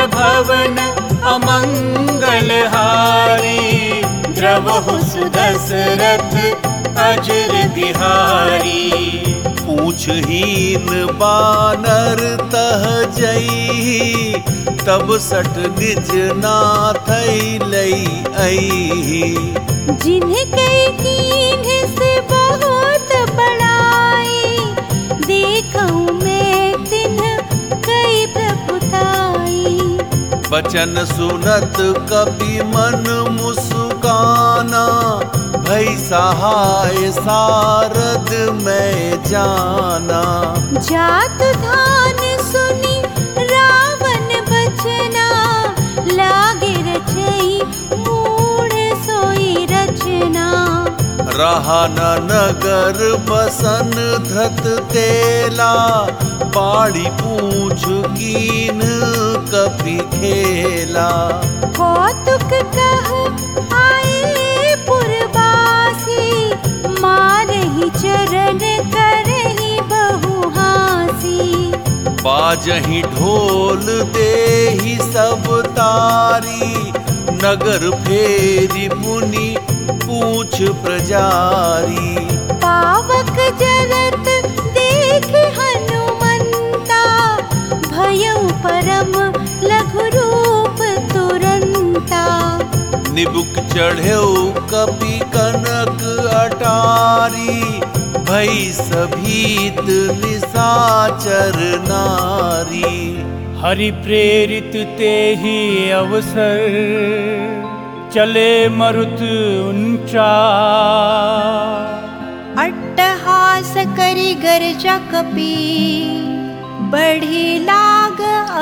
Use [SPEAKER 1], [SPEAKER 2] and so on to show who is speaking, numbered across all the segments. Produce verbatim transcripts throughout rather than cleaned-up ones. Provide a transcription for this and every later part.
[SPEAKER 1] भवन अमंगल हारी, द्रवहु सुदशरथ अजर बिहारी।
[SPEAKER 2] पूछहीन बानर तह जई, तब सठ निज नाथ लई आई।
[SPEAKER 3] जिन्हें कई कीन्ह से बहुत बड़ाई, देखूं मैं तिन्ह कई प्रभुताई।
[SPEAKER 2] बचन सुनत कपि मन मुस्काना, भई सहाय सारद मैं जाना।
[SPEAKER 3] जात धान सुनी रावण बचना, लागे रचई मूढ़ सोई रचना।
[SPEAKER 2] रहा न नगर बसन धृत तेला, बाड़ी पूछ कीन कपि खेला।
[SPEAKER 3] कौतुक कह आए पुरवासी, मारहि चरण करहि बहु हासी।
[SPEAKER 2] बाजहि ढोल देहि सब तारी, नगर फेरी मुनि पूछ प्रजारी।
[SPEAKER 3] पावक जरत देख हनुमंता, भयउ परम लघु रूप तुरंता।
[SPEAKER 2] निबुक चढ़ेउ कपि कनक अटारी, भई सभीत निशाचर नारी।
[SPEAKER 1] हरि प्रेरित तेहि अवसर, चले मरुत उंचा।
[SPEAKER 3] अट्टहास करि गर्जा कपि, बढ़ी लाग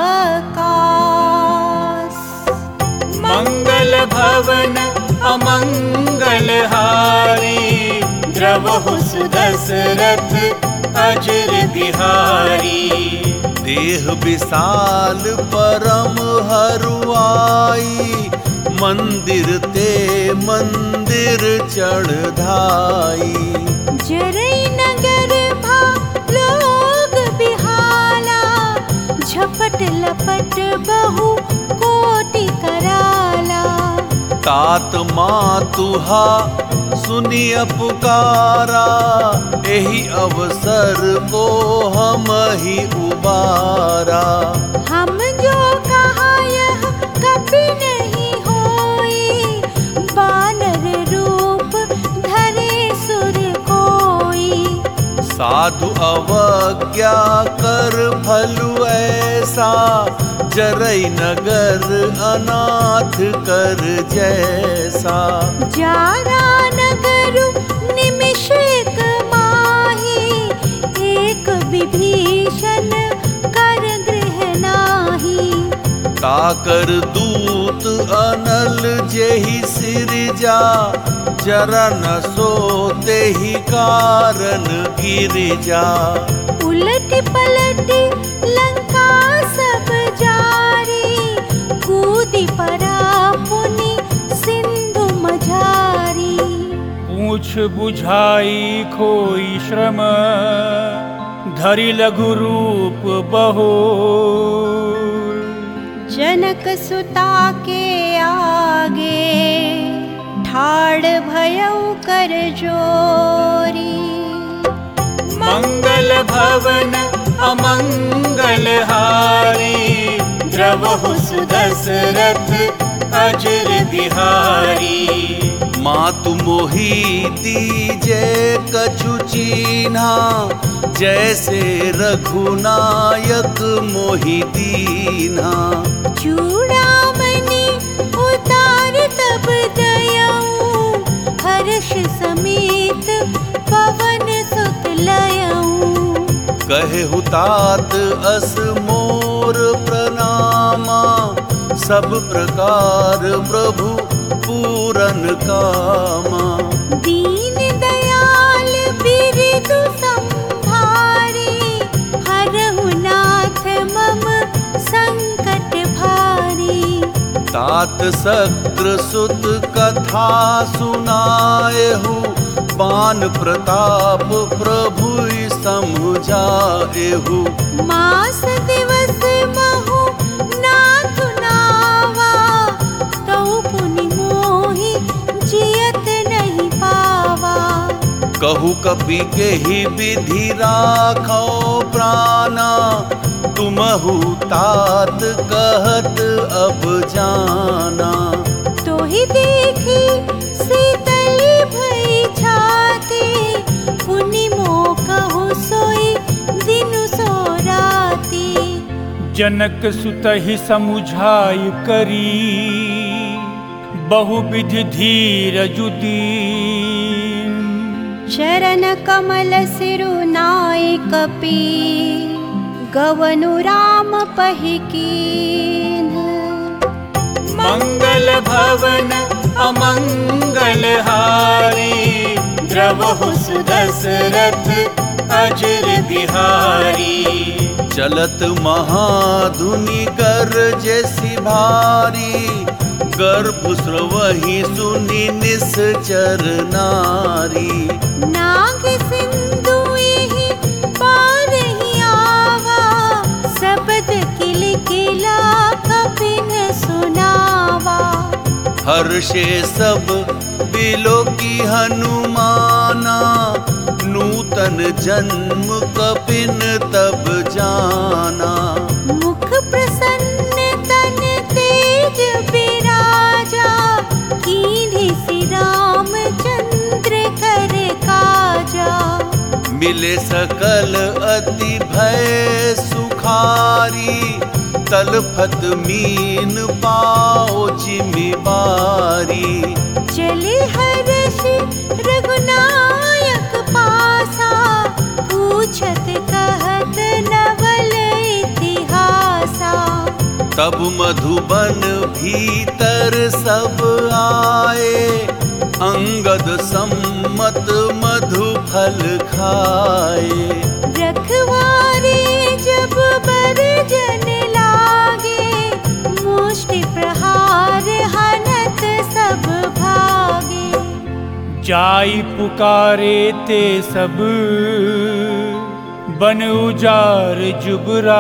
[SPEAKER 3] आकाश।
[SPEAKER 1] मंगल भवन अमंगल हारी, द्रवहु सुदशरथ अजर बिहारी।
[SPEAKER 2] देह विशाल परम हरुआई, मंदिर ते मंदिर चढ़ाई।
[SPEAKER 3] जरई नगर भा लोग बिहाला, झपट लपट बहु कोटि कराला।
[SPEAKER 2] तात मातुहा सुनि पुकारा, एहि अवसर को हम ही उबारा।
[SPEAKER 3] हम जो कहा यह कभी नहीं होई, बानर रूप धरे सुर कोई।
[SPEAKER 2] साधु अवज्ञा कर फलु ऐसा, जरई नगर अनाथ कर जैसा।
[SPEAKER 3] जारा नगरु निमिषेक माही, एक विभीषण कर गृह नाही।
[SPEAKER 2] ताकर दूत अनल जेहि सिरजा, जरा न सोते ही कारण गिरिजा।
[SPEAKER 3] उलट पलट लंका सब जारी, कूदी परा पुनि सिंधु मझारी।
[SPEAKER 1] पूछ बुझाई खोई श्रम, धरि लघु रूप बहु।
[SPEAKER 3] जनक सुता के आगे, ठाड़ भयउ कर जोरी।
[SPEAKER 1] मंगल भवन अमंगल हारी, द्रवहु सुदशरथ अजर बिहारी।
[SPEAKER 2] मातु मोहि दीजे कछु चीन्हा, जैसे रघुनायक मोहि दीन्हा।
[SPEAKER 3] चूड़ामणि उतार तब दयऊ, हर्ष समेत पवन सुत लयऊ।
[SPEAKER 2] कहे हुतात अस मोर प्रणामा, सब प्रकार प्रभु पूरन कामा।
[SPEAKER 3] दीन दयाल बिरदु संभारी, हरहु नाथ मम संकट भारी।
[SPEAKER 2] तात शक्र सुत कथा सुनाएहु, बान प्रताप प्रभु समुझाएहु।
[SPEAKER 3] मास दिवस महु नाथु
[SPEAKER 2] कहु कपि के ही विधि राखो प्राणा, तुमहु तात कहत अब जाना।
[SPEAKER 3] तो ही देखी शीतल भई छाती, पुनि मोह कहु सोई दिनु सो राती।
[SPEAKER 1] जनक सुत ही समुझाई करी, बहुविधि धीरज दीन।
[SPEAKER 3] चरण कमल सिरु नाई कपि, गवनु राम पहि कीन्ह।
[SPEAKER 1] मंगल भवन अमंगल हारी, द्रवहु सुदशरथ अजर बिहारी।
[SPEAKER 2] चलत महाधुनि गरजेसि भारी, गर्भ स्रवहि सुनि निश्चर नारी।
[SPEAKER 3] नाग सिंधु एहि पारहि आवा, शब्द किलकिला कपिन सुनावा।
[SPEAKER 2] हर्षे सब बिलोकी हनुमाना, नूतन जन्म कपिन तब जाना।
[SPEAKER 3] मुख प्रसन्न तन तेज विराजा, कीन्हे सि रामचंद्र कर काजा।
[SPEAKER 2] मिले सकल अति भय सुखारी, तलफत मीन पाओ जिमि बारी।
[SPEAKER 3] चले हर्ष रघुनायक पासा, पूछत कहत नवल इतिहासा।
[SPEAKER 2] तब मधुबन भीतर सब आए, अंगद सम्मत मधु फल खाए।
[SPEAKER 3] रखवारे जब बरजन लागे, मुष्टि प्रहार हनत सब भागे।
[SPEAKER 1] जाई पुकारे ते सब, बन उजार जुबरा।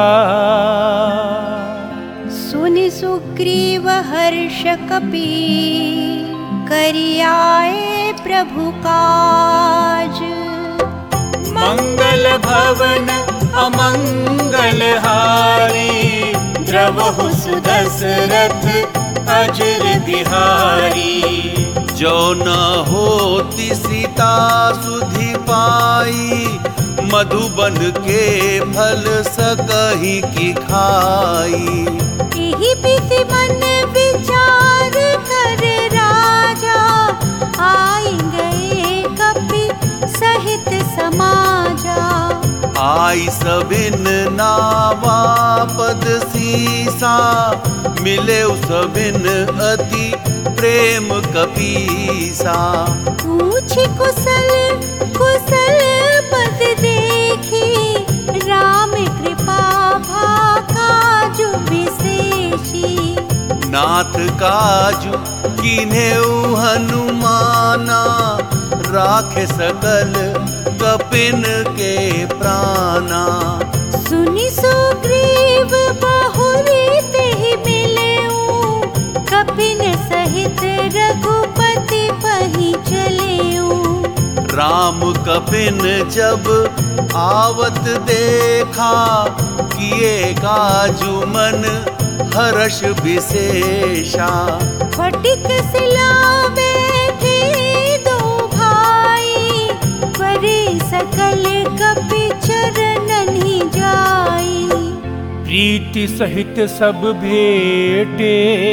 [SPEAKER 3] सुनि सुग्रीव हर्ष कपि, करि आए प्रभु काज।
[SPEAKER 1] मंगल भवन अमंगल हारी, द्रवहु सुदशरथ अजर बिहारी।
[SPEAKER 2] जो न होती सीता सुधि पाई, मधुबन के फल सकहि की खाई।
[SPEAKER 3] एहि विधि मन विचार कर राजा, आई गए कपि सहित समाजा।
[SPEAKER 2] आई सबिन नावा पद सीसा, मिले सबिन अति प्रेम कपीसा।
[SPEAKER 3] पूछ कुशल कुशल पद देखी, राम कृपा भाकाजु विशेषी।
[SPEAKER 2] नाथ काजु कीन्हेउ हनुमाना, राखे सकल कपिन के प्राणा।
[SPEAKER 3] सुनि सुग्रीव बहुरी तेहि मिलेऊ, कपिन सहित रघुपति पहि चलेऊ।
[SPEAKER 2] राम कपिन जब आवत देखा, किए काजु मन हर्ष विशेषा।
[SPEAKER 3] फटिक सिला बैठे दो भाई, परे सकल कपि चरणनि जाई।
[SPEAKER 1] प्रीति सहित सब भेटे,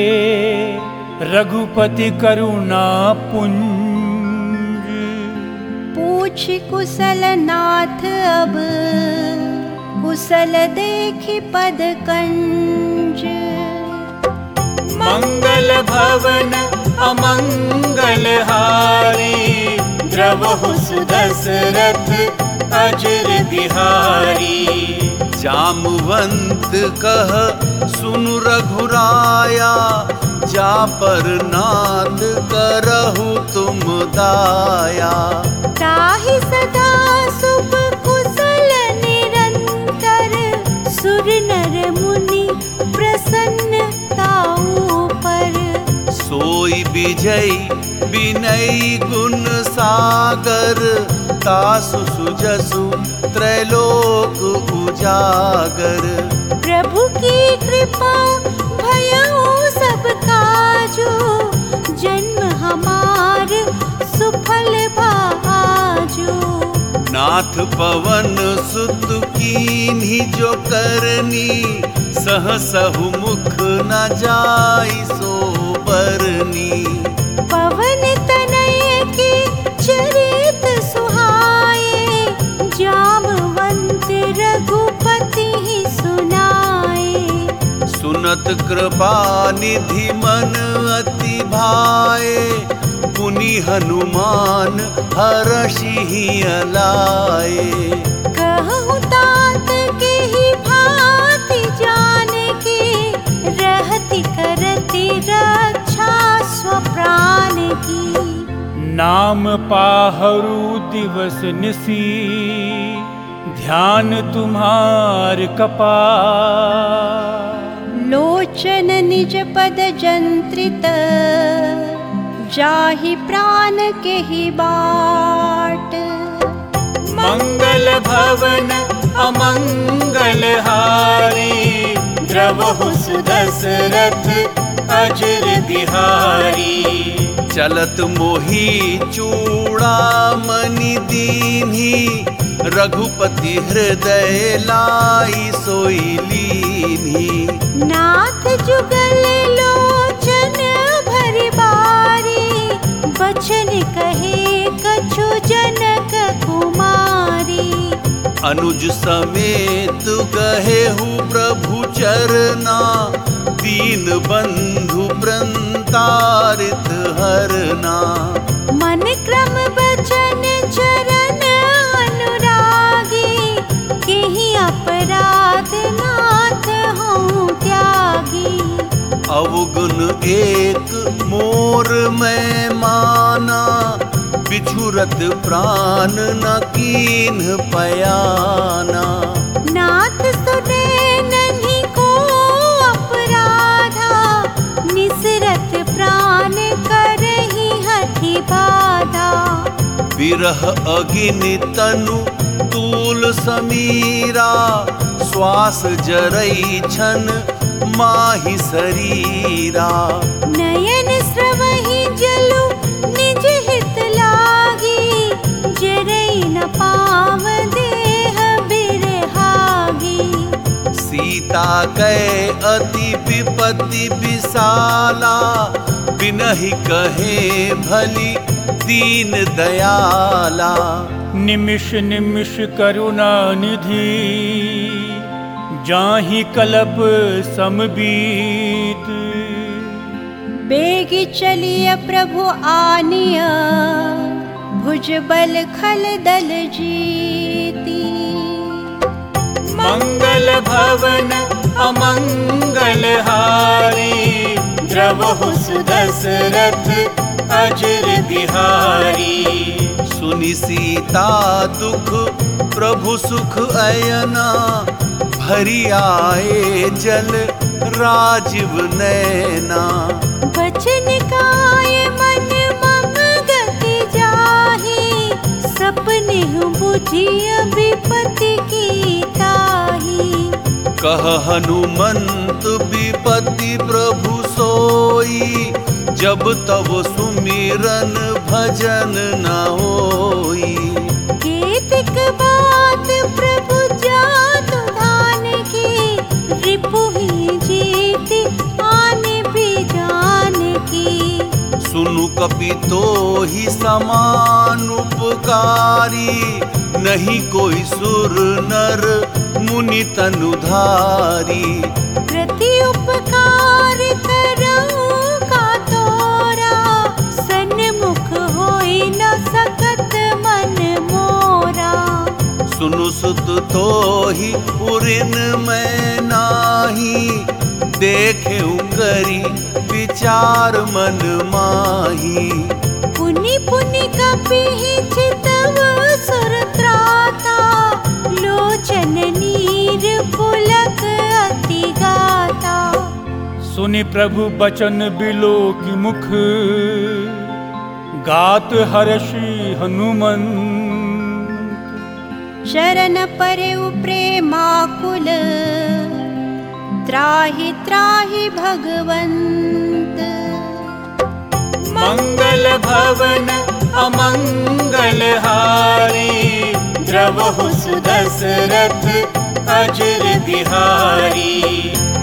[SPEAKER 1] रघुपति करुणा पुंज।
[SPEAKER 3] पूछ कुशल नाथ अब, कुशल देखि पद कंज।
[SPEAKER 1] मंगल भवन अमंगल हारी, द्रवहु सुदशरथ अजर बिहारी।
[SPEAKER 2] जामवंत कह सुनु रघुराया, जा पर नाथ करहु तुम दाया।
[SPEAKER 3] ताहि सदा शुभ कुशल निरंतर, सुर नर मुनि प्रसन्न ताऊ पर।
[SPEAKER 2] सोई विजय विनय गुण सागर, तासु सुजसु त्रैलोक उजागर।
[SPEAKER 3] प्रभु की कृपा भयउ सब काजू, जन्म हमार सुफल भाजू।
[SPEAKER 2] नाथ पवन सुत कीन्ही जो करनी, सहसहु मुख न जाई सो बरनी।
[SPEAKER 3] पवन तनय के चरित सुहाए, जामवंत रघुपति सुनाए।
[SPEAKER 2] सुनत कृपा निधि मन अति भाए, पुनि हनुमान हरषि अलाए।
[SPEAKER 3] कहु तात के ही भांति जान के, रहति करति रक्षा स्वप्राण की।
[SPEAKER 1] नाम पाहरु दिवस निसी, ध्यान तुम्हार कपार।
[SPEAKER 3] लोचन निज पद जंत्रित, जाहि प्राण के ही बाट।
[SPEAKER 1] मंगल भवन अमंगल हारी, द्रवहु सुदशरथ अजर बिहारी।
[SPEAKER 2] चलत मोही चूड़ामणि दीन्ही, रघुपति हृदय लाई सोई लीन्ही।
[SPEAKER 3] नाथ जुगल लोचन भरि बारी, बचन कहे कछु जनक कुमारी।
[SPEAKER 2] अनुज समेत गहेहु प्रभु चरना, दीन बंधु प्रंतारित हरना।
[SPEAKER 3] मन क्रम बचन चरण अनुरागी, केहि अपराध नाथ हूँ त्यागी।
[SPEAKER 2] अवगुण एक मोर मैं माना, बिछुरत प्राण न कीन्ह पयाना।
[SPEAKER 3] नाथ सुने नन्ही को अपराधा, निसरत प्राण करहि हठि बाधा।
[SPEAKER 2] विरह अगिनि तनु तूल समीरा, श्वास जरई छन माहि शरीरा।
[SPEAKER 3] नयन स्रवहि जलु निज हित लागी, जरई न पाव देह बिरहागी।
[SPEAKER 2] सीता कै अति विपत्ति विशाला, बिनहि कहे भली दीन दयाला।
[SPEAKER 1] निमिष निमिष करुणा निधि, जाहि कल्प समबीत।
[SPEAKER 3] बेगी चलिय प्रभु आनिय, भुजबल खल दल जीती।
[SPEAKER 1] मंगल भवन अमंगल हारी, द्रवहु सुदशरथ अजर बिहारी।
[SPEAKER 2] सुनि सीता दुख प्रभु सुख अयना, भरी आए जल राजीव नैना।
[SPEAKER 3] बचन काय मन मम गति जाहि, सपने बुझिय विपत्ति की ताहि।
[SPEAKER 2] कह हनुमंत विपत्ति प्रभु सोई, जब तब सुमिरन भजन न होई।
[SPEAKER 3] केतिक बात प्रभु जातु धान की, रिपुहि जीति आन भी जान की।
[SPEAKER 2] सुनु कपि तोहि समान उपकारी, नहीं कोई सुर नर मुनि तनुधारी।
[SPEAKER 3] प्रति उपकार करऊं का तोरा, सन्मुख होई न सकत मन मोरा।
[SPEAKER 2] सुनु सुत तोहि उरिन मैं नाही, देखे करी विचार मन माही।
[SPEAKER 3] पुनि पुनि कपिहि चितव सुर त्राता, लोचन नीर पुलक अति गाता।
[SPEAKER 1] सुनि प्रभु बचन बिलो की मुख, गात हर्षि हनुमंत।
[SPEAKER 3] शरण परेउ प्रेमाकुल, त्राहि त्राहि भगवंत।
[SPEAKER 1] मंगल भवन अमंगल हारी, द्रवहु सुदशरथ अजर बिहारी।